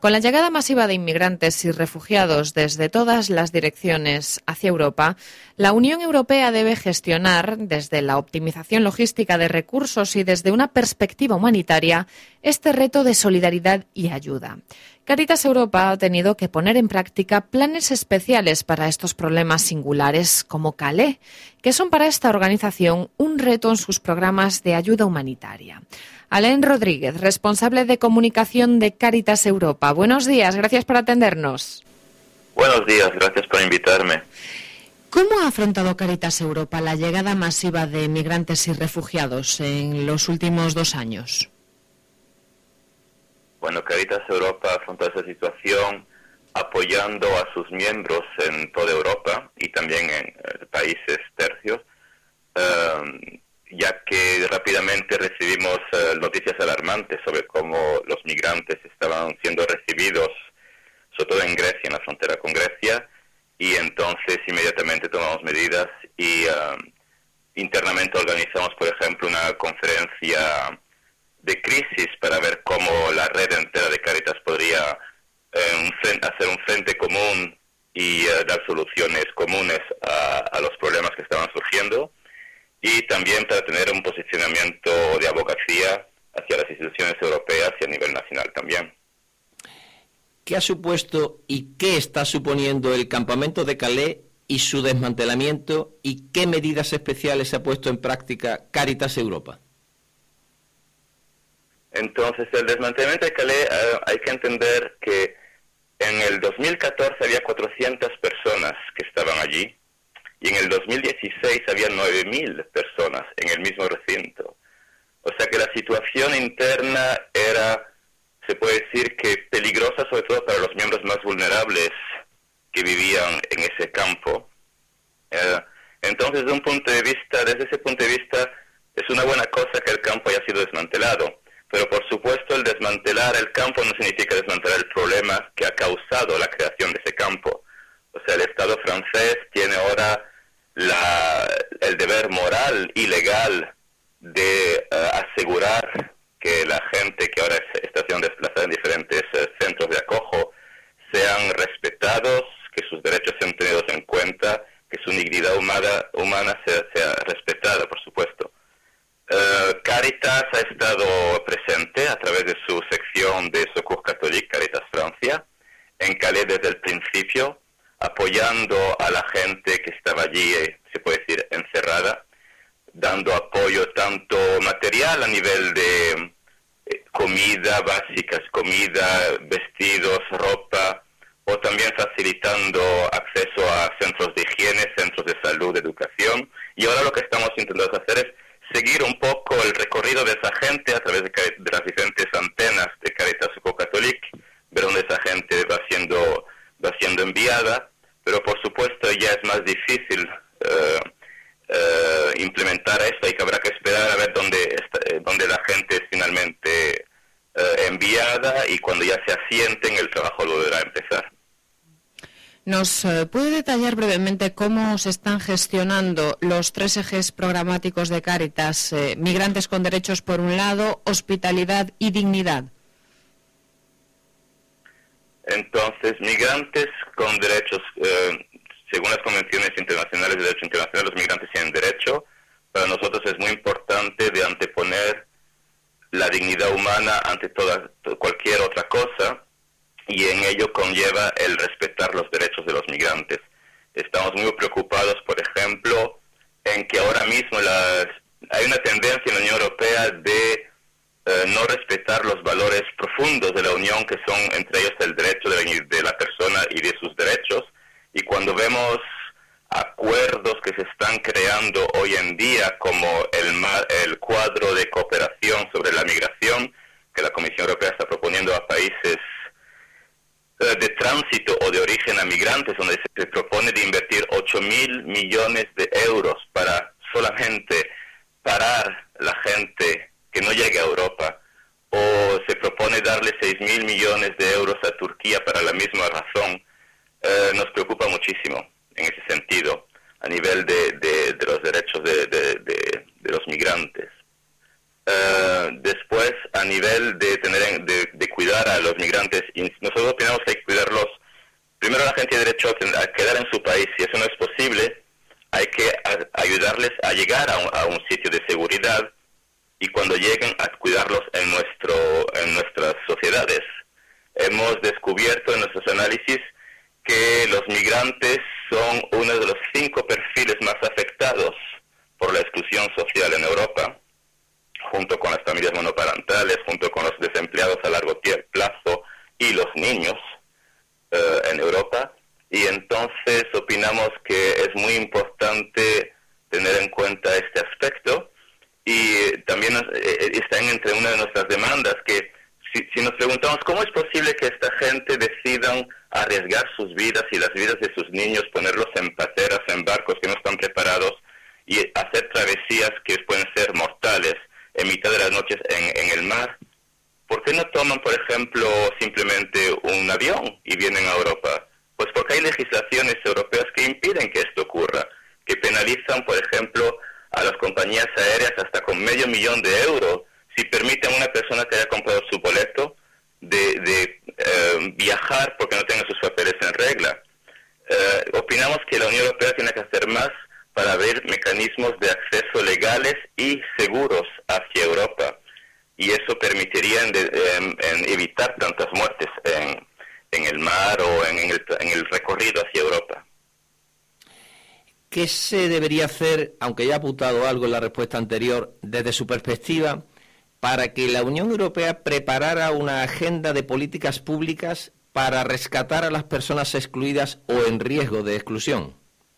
Con la llegada masiva de inmigrantes y refugiados desde todas las direcciones hacia Europa, la Unión Europea debe gestionar, desde la optimización logística de recursos y desde una perspectiva humanitaria, este reto de solidaridad y ayuda. Cáritas Europa ha tenido que poner en práctica planes especiales para estos problemas singulares, como Calais, que son para esta organización un reto en sus programas de ayuda humanitaria. Alain Rodríguez, responsable de comunicación de Cáritas Europa. Buenos días, gracias por atendernos. Buenos días, gracias por invitarme. ¿Cómo ha afrontado Cáritas Europa la llegada masiva de migrantes y refugiados en los últimos 2 años? Bueno, Cáritas Europa ha afrontado esa situación apoyando a sus miembros en toda Europa y también en países tercios, ya que rápidamente recibimos noticias alarmantes sobre cómo los migrantes estaban siendo recibidos, sobre todo en Grecia, en la frontera con Grecia, y entonces inmediatamente tomamos medidas y internamente organizamos, por ejemplo, una conferencia de crisis para ver cómo la red entera de Cáritas podría hacer un frente común y dar soluciones comunes a los problemas que estaban surgiendo, y también para tener un posicionamiento de abogacía hacia las instituciones europeas y a nivel nacional también. ¿Qué ha supuesto y qué está suponiendo el campamento de Calais y su desmantelamiento, y qué medidas especiales ha puesto en práctica Cáritas Europa? Entonces, el desmantelamiento de Calais, hay que entender que en el 2014 había 400 personas que estaban allí, y en el 2016 había 9.000 personas en el mismo recinto. O sea que la situación interna era, se puede decir que peligrosa, sobre todo para los miembros más vulnerables que vivían en ese campo. Entonces, desde ese punto de vista, es una buena cosa que el campo haya sido desmantelado. Pero por supuesto, el desmantelar el campo no significa desmantelar el problema que ha causado la creación de ese campo. O sea, el Estado francés tiene ahora el deber moral y legal de asegurar que la gente que ahora está siendo desplazada en diferentes centros de acojo sean respetados, que sus derechos sean tenidos en cuenta, que su dignidad humana sea respetada, por supuesto. Cáritas ha estado presente a través de su sección de Secours Catholique, Cáritas Francia, en Calais desde el principio, apoyando a la gente que estaba allí, se puede decir, encerrada, dando apoyo tanto material a nivel de comida básicas, comida, vestidos, ropa, o también facilitando acceso a centros de higiene, centros de salud, educación. Y ahora lo que estamos intentando hacer es seguir un poco el recorrido de esa gente a través de las diferentes antenas de Cáritas Secours Catholique, ver dónde esa gente va siendo enviada, pero por supuesto ya es más difícil implementar esto, y que habrá que esperar a ver dónde la gente es finalmente enviada, y cuando ya se asienten el trabajo volverá a empezar. ¿Nos puede detallar brevemente cómo se están gestionando los 3 ejes programáticos de Cáritas? Migrantes con derechos por un lado, hospitalidad y dignidad. Entonces, migrantes con derechos, según las convenciones internacionales de derecho internacional, los migrantes tienen derecho. Para nosotros es muy importante de anteponer la dignidad humana ante cualquier otra cosa, y en ello conlleva el respetar los derechos de los migrantes. Estamos muy preocupados, por ejemplo, en que ahora mismo hay una tendencia en la Unión Europea de no respetar los valores profundos de la Unión, que son entre ellos el derecho de la persona y de sus derechos. Y cuando vemos acuerdos que se están creando hoy en día, como el cuadro de cooperación sobre la migración, que la Comisión Europea está proponiendo a países de tránsito o de origen a migrantes, donde se propone de invertir 8.000 millones de euros para solamente parar la gente que no llegue a Europa, o se propone darle 6.000 millones de euros a Turquía para la misma razón, nos preocupa muchísimo en ese sentido, a nivel de los derechos de los migrantes. Después, a nivel de cuidar a los migrantes, y nosotros tenemos que cuidarlos. Primero, la gente tiene derecho a quedar en su país. Si eso no es posible, hay que ayudarles a llegar a un sitio de seguridad, y cuando lleguen, a cuidarlos en nuestras sociedades. Hemos descubierto en nuestros análisis que los migrantes son uno de los 5 perfiles más afectados por la exclusión social en Europa, junto con las familias monoparentales, junto con los desempleados a largo plazo y los niños en Europa. Y entonces opinamos que es muy importante tener en cuenta este aspecto, y también están entre una de nuestras demandas que si nos preguntamos cómo es posible que esta gente decidan arriesgar sus vidas y las vidas de sus niños, ponerlos en pateras, en barcos que no están preparados, y hacer travesías que pueden ser mortales en mitad de las noches en el mar, ¿por qué no toman, por ejemplo, simplemente un avión y vienen a Europa? Pues porque hay legislaciones europeas que impiden que esto ocurra, que penalizan, por ejemplo, a las compañías aéreas hasta con €500,000 si permiten a una persona que haya comprado su boleto de viajar porque no tenga sus papeles en regla. Opinamos que la Unión Europea tiene que hacer más para abrir mecanismos de acceso legales y seguros hacia Europa, y eso permitiría en evitar tantas muertes en el mar o en el recorrido hacia Europa. ¿Qué se debería hacer, aunque ya ha apuntado algo en la respuesta anterior, desde su perspectiva, para que la Unión Europea preparara una agenda de políticas públicas para rescatar a las personas excluidas o en riesgo de exclusión?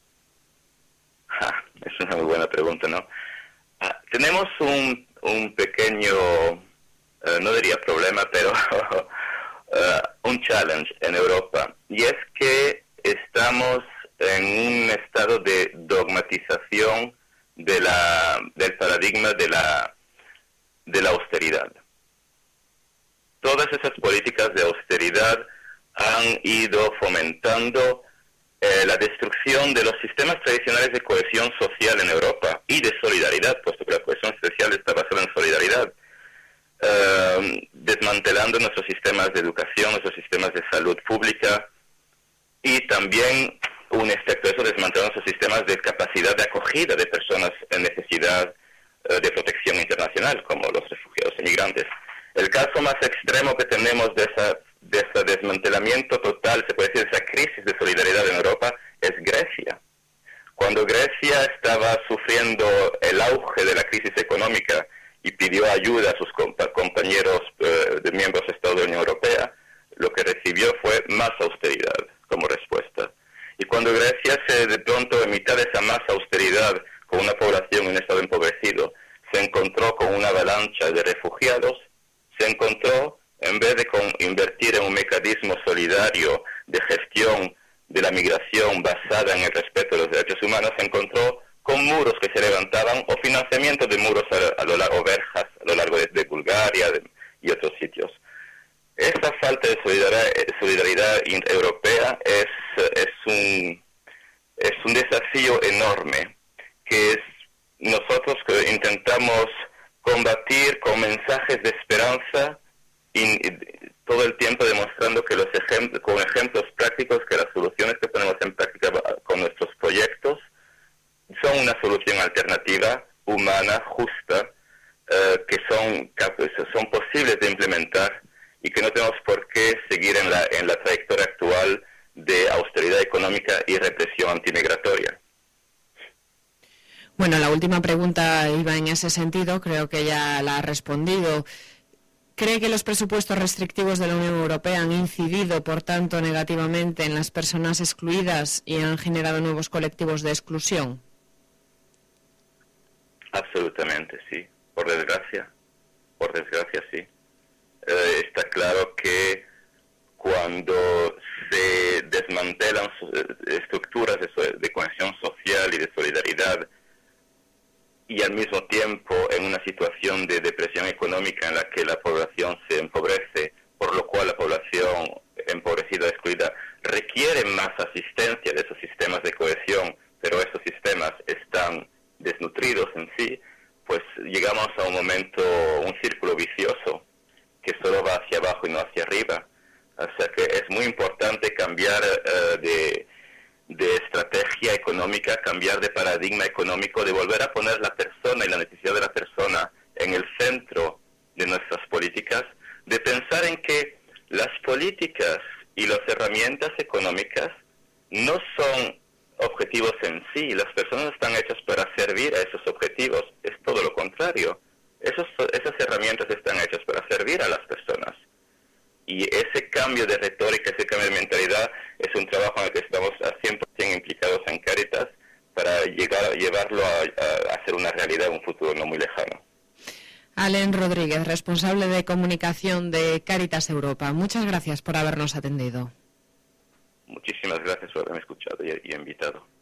Es una muy buena pregunta, ¿no? Tenemos un pequeño, no diría problema, pero un challenge en Europa, y es que estamos en un estado de dogmatización del paradigma de la austeridad. Todas esas políticas de austeridad han ido fomentando la destrucción de los sistemas tradicionales de cohesión social en Europa y de solidaridad, puesto que la cohesión social está basada en solidaridad, desmantelando nuestros sistemas de educación, nuestros sistemas de salud pública, y también un efecto de eso, desmantelando nuestros sistemas de capacidad de acogida de personas en necesidad de protección internacional, como los refugiados y migrantes. El caso más extremo que tenemos de ese desmantelamiento total, se puede decir, esa crisis de solidaridad en Europa, es Grecia. Cuando Grecia estaba sufriendo el auge de la crisis económica y pidió ayuda a sus compañeros de miembros de Estado de la Unión Europea, lo que recibió fue más austeridad como respuesta. Y cuando Grecia de pronto, en mitad de esa más austeridad, con una población en un estado empobrecido, se encontró con una avalancha de refugiados, se encontró, en vez de invertir en un mecanismo solidario de gestión de la migración basada en el respeto de los derechos humanos, se encontró con muros que se levantaban o financiamiento de muros o verjas a lo largo de Bulgaria y otros sitios. Esta falta de solidaridad europea es un desafío enorme que nosotros que intentamos combatir con mensajes de esperanza y todo el tiempo demostrando que con ejemplos prácticos, que las soluciones que ponemos en práctica con nuestros proyectos son una solución alternativa, humana, justa, que son posibles de implementar y que no tenemos por qué seguir en la trayectoria actual de austeridad económica y represión antimigratoria. Bueno, la última pregunta iba en ese sentido, creo que ya la ha respondido. ¿Cree que los presupuestos restrictivos de la Unión Europea han incidido, por tanto, negativamente en las personas excluidas y han generado nuevos colectivos de exclusión? Absolutamente, sí. Por desgracia sí. Está claro que cuando se desmantelan estructuras de cohesión social y de solidaridad, y al mismo tiempo en una situación de depresión económica en la que la población se empobrece, por lo cual la población empobrecida, excluida, requiere más asistencia de esos sistemas de cohesión, pero esos sistemas están desnutridos en sí, pues llegamos a un momento muy importante cambiar de estrategia económica, cambiar de paradigma económico, de volver a poner la persona y la necesidad de la persona en el centro de nuestras políticas, de pensar en que las políticas y las herramientas económicas no son objetivos en sí, las personas están hechas para servir a esos objetivos, es todo lo contrario. Esas herramientas están hechas para servir a las personas. Y ese cambio de retórica, ese cambio de mentalidad, es un trabajo en el que estamos 100% implicados en Cáritas para llevarlo a hacer una realidad en un futuro no muy lejano. Alen Rodríguez, responsable de comunicación de Cáritas Europa. Muchas gracias por habernos atendido. Muchísimas gracias por haberme escuchado y invitado.